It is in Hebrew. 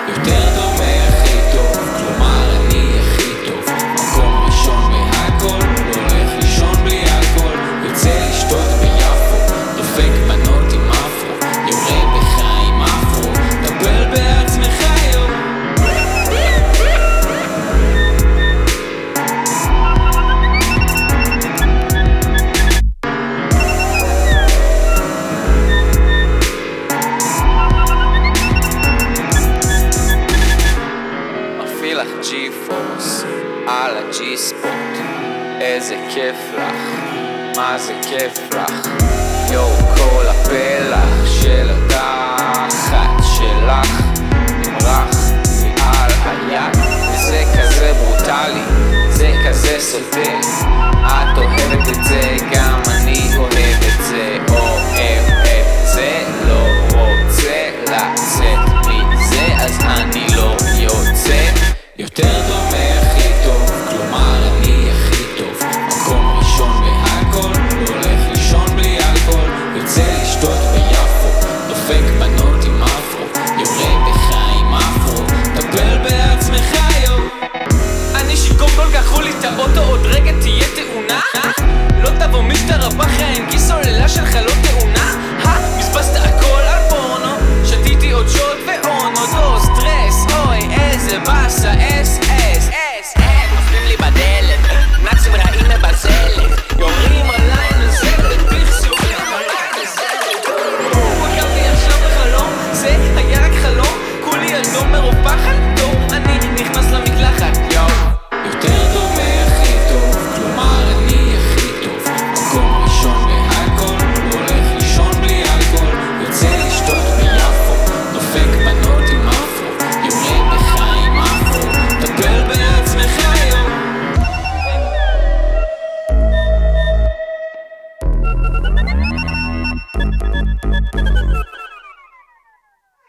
יותר טוב מהכי טוב, כלומר אני הכי טוב. מקום ראשון בהכל, לא הולך לישון בלי אלכוהול. יוצא לשתות ביפו, דופק בנות עם אפרו, יורה בך עם אפרו, טפל בעצמך יו. מפעיל לך ג'י-פורס על הג'י-ספוט, איזה כיף לך, מה זה כיף לך. יו, כל הפלח של התחת שלך נמרח לי על היד, וזה כזה ברוטלי, זה כזה סוטה. את אוהבת את זה, גם אני אוהב את זה. אוהב את זה, לא רוצה לצאת מזה, אז אני לא יוצא. יותר טוב מהכי טוב, כלומר אני הכי טוב. מקום ראשון בהכל, לא הולך לישון בלי אלכוהול. יוצא לשתות ביפו, דופק בנות עם אפרו, יורה בך עם אפרו, טפל בעצמך יו. אני שיכור כל כך חולי את האוטו, עוד רגע תהיה תאונה. לא תבוא משטרה בחיים כי סוללה שלך לא תאונה. בזבזת הכל על פורנו, שתיתי עוד שוט ועונות. או סטרס, אוי איזה באסה, אס אס אס אס. נופלים לי בדלת, נאצים רעים מבזלת, יורים עליי נזלת, פרסומים עליי נזלת. קמתי עכשיו בחלום, זה היה רק חלום, כולי ילדום מרופחת.